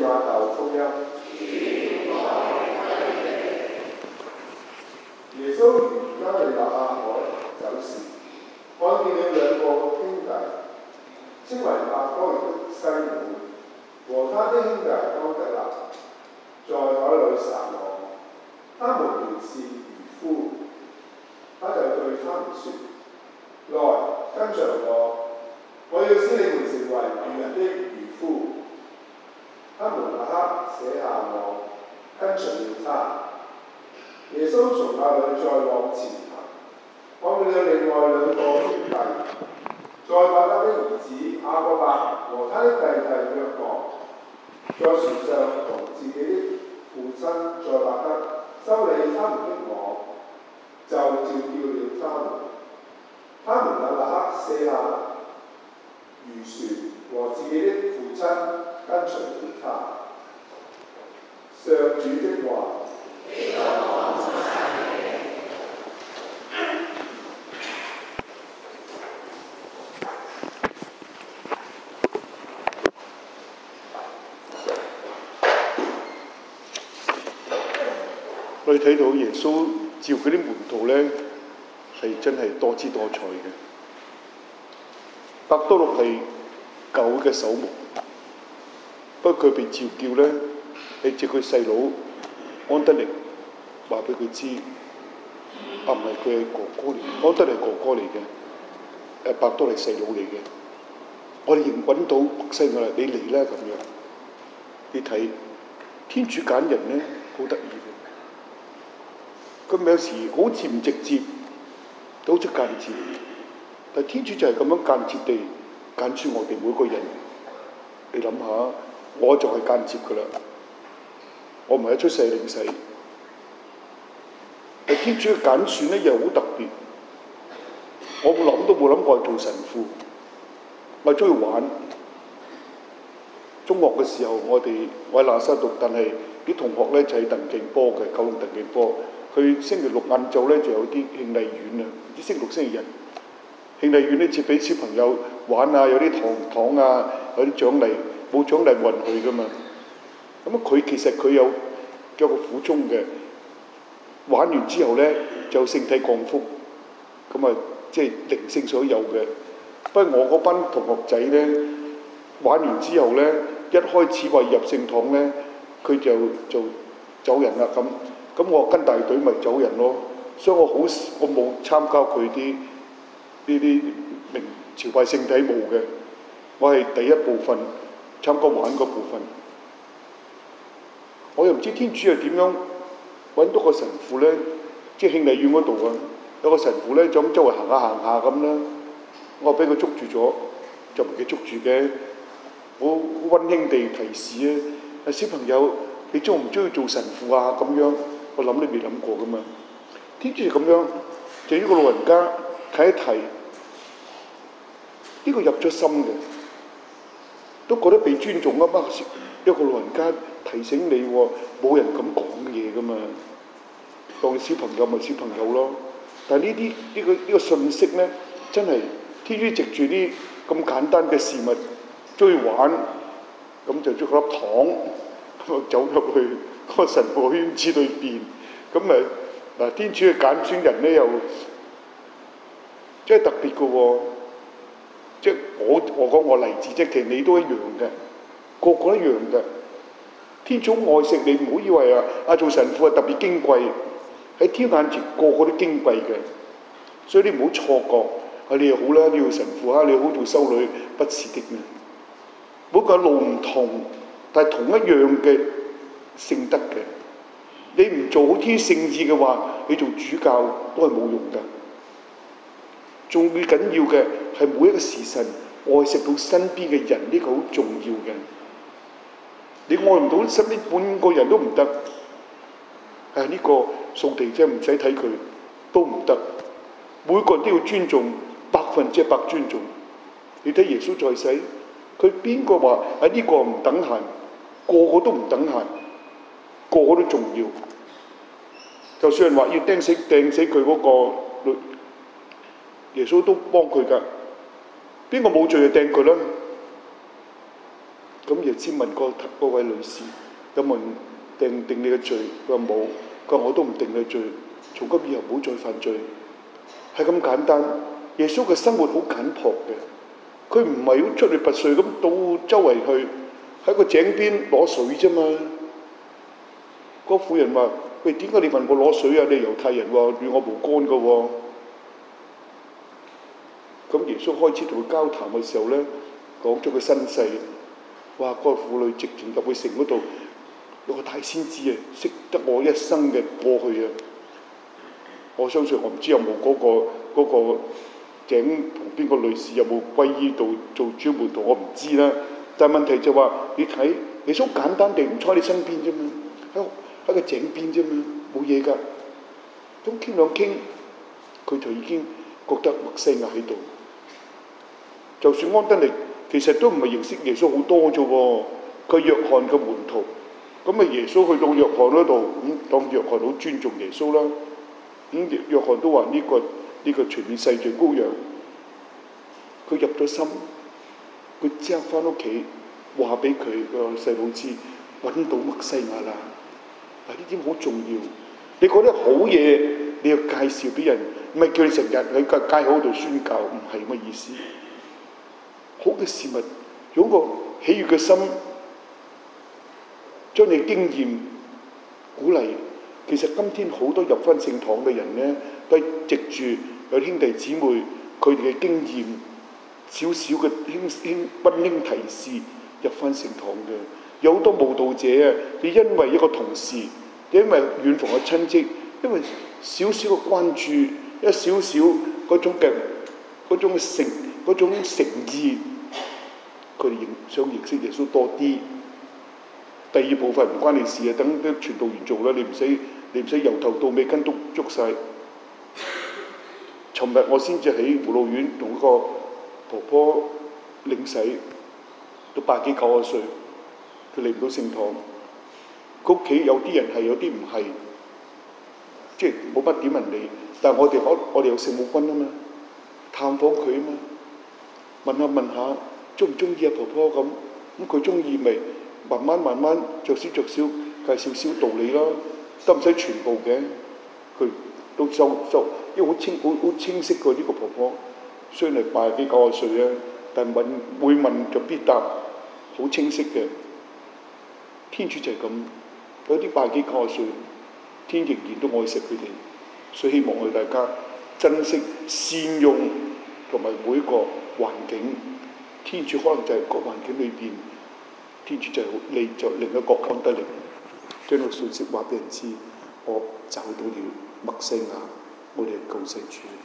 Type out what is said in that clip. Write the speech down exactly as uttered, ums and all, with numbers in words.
馬竇福音。耶穌沿加利肋亞海走時，看見了兩個兄弟，稱為伯多祿的西門和他的兄弟安德肋，在海裏撒網。他們原是漁夫。他就對他們說：來，跟隨我，我要使你們成為漁人的漁夫。他們立刻捨下網，跟隨了他。耶穌從那裏再往前行，看見了另外兩個兄弟，載伯德的兒子雅各伯和他的弟弟約翰，在船上同自己的父親載伯德修理他們的網，就召叫了他們。他們也立刻卸下漁船和自己的父親，跟隨了他。上主的話。 我哋睇到耶穌召佢啲門徒呢，係真係多姿多彩嘅。伯多祿係教會嘅首牧，不過佢被召叫呢，係接佢細佬安德烈話俾佢知，啊唔係佢係哥哥嚟，安德烈係哥哥嚟嘅，誒伯多祿係細佬嚟嘅。我哋認揾到細我啦，你嚟啦咁樣。你睇天主揀人呢，好得意嘅。佢咪有時好似唔直接，都好似間接，但天主就係咁樣間接地揀選我哋每個人。你諗下，我就係間接噶啦，我唔係一出世領洗。但天主嘅揀選咧又好特別，我諗都冇諗過做神父，我係中意玩。中學嘅時候，我哋我喺喇沙讀，但係啲同學咧就喺鄧競波嘅，九龍鄧競波。佢星期六晏晝咧就有啲慶禮院啊，唔知星期六星期日慶禮院咧設俾小朋友玩啊，有啲糖糖啊，有啲獎勵，冇獎勵冇人去噶嘛。咁啊，佢其實佢有有個苦衷嘅，玩完之後咧就聖體降福，咁啊即係靈性所有嘅。不過我嗰班同學仔咧玩完之後咧，一開始話入聖堂咧，佢就就走人啦咁。咁我跟大隊咪走人咯，所以我好我冇參加佢啲呢啲明朝拜聖體舞嘅，我係第一部分參加玩嗰部分。我又唔知天主係點樣揾到個神父咧，即係慶禮院嗰度啊，有個神父咧就咁周圍行下行下咁啦，我俾佢捉住咗，就唔係佢捉住嘅，好溫馨地提示啊，小朋友你中唔中意做神父啊咁樣？我諗你未諗過噶嘛？天主係咁樣，就呢個老人家睇一睇，呢個入咗心嘅，都覺得被尊重啊嘛！一個老人家提醒你喎，冇人咁講嘢噶嘛，當小朋友咪小朋友咯。但係呢啲呢個呢個信息咧，真係天主藉住啲咁簡單嘅事物，中意玩，咁就捉粒糖，咁啊走入去個神父圈子裏邊，咁咪嗱天主嘅揀選人咧又即係特別嘅喎，即係我我講我例子即其實你都一樣嘅，個個一樣嘅。天主愛惜你，唔好以為啊啊做神父係特別矜貴，喺天眼前個個都矜貴嘅，所以你唔好錯覺啊你又好啦，你要神父啊你好做修女，不是的咩？每個路唔同，但係同一樣嘅聖德嘅。你唔做好天聖意嘅話，你做主教都係冇用㗎。仲最緊要嘅係每一個時辰愛惜到身邊嘅人，呢個好重要嘅。你愛唔到身邊半個人都唔得，係呢個掃地啫，唔使睇佢都唔得。每個人都要尊重，百分之一百尊重。你睇耶穌在世，佢邊個話啊呢個唔等閒，個個都唔等閒。個個都重要，就算話要釘死掟死佢嗰個，耶穌都幫佢㗎。邊個冇罪就掟佢啦。 咁耶穌問嗰嗰位女士，有冇人定定你嘅罪？佢話冇。佢話我都唔定你罪，從今以後唔好再犯罪。係咁簡單。耶穌嘅生活好簡樸嘅，佢唔係好出類拔萃咁到周圍去喺個井邊攞水啫嘛。嗰婦人話：喂，點解你問我攞水啊？你係猶太人喎，與我無干嘅喎。咁耶穌開始同佢交談嘅時候咧，講咗個身世。哇！嗰、那個婦女直情入去城嗰度，有個大先知啊，識得我一生嘅過去啊。我相信我唔知有冇嗰、那個嗰、那個井同邊個女士有冇歸依到做主門徒，我唔知啦。但係問題就話、是，你睇耶穌簡單地唔坐你身邊啫嘛，喺喺個井邊啫嘛，冇嘢㗎。咁傾兩傾，佢就已經覺得默西亞喺度。就算安德烈其實都唔係認識耶穌好多啫喎，佢約翰嘅門徒。咁啊，耶穌去到約翰嗰度，咁當約翰好尊重耶穌啦。咁約翰都話呢、這個呢、這個全面世罪羔羊。佢入咗心，佢即刻翻屋企話俾佢個細佬知，揾到默西亞啦。嗱，呢啲好重要。你覺得好嘢，你要介紹俾人，唔係叫你成日喺個街口度宣教，唔係咁嘅意思。好嘅事物，用個喜悅嘅心，將你經驗鼓勵。其實今天好多入返聖堂嘅人呢，都係藉住有兄弟姊妹佢哋嘅經驗，少少嘅輕輕溫馨提示入返聖堂嘅。有好多慕道者啊，你因為一個同事，因為遠房嘅親戚，因為少少嘅關注，一少少嗰種嘅嗰種誠嗰種誠意，佢哋想認識耶穌多啲。第二部分唔關你事啊，等啲傳道員做啦，你唔使你唔使由頭到尾跟督捉晒。尋日我先至喺護老院同個婆婆領洗，都百幾九十歲，佢嚟唔到聖堂。佢屋企有啲人係，有啲唔係，即係冇乜點人理。但係我哋可我哋有聖母軍啊嘛，探訪佢啊嘛，問下問下中唔中意啊婆婆咁，咁佢中意咪慢慢慢慢着少着少介紹少道理咯，都唔使全部嘅。佢都收收，因為好清好好清晰個呢個婆婆，雖然係八十幾九十歲啊，但問會問就必答，好清晰嘅。天主就係咁，有啲八十幾九十歲，天仍然都愛惜佢哋，所以希望我哋大家珍惜善用同埋每一個環境。天主可能就係個環境裏邊，天主就係你就另一個安德烈，將個信息話俾人知，我找到了默西亞，我哋嘅救世主。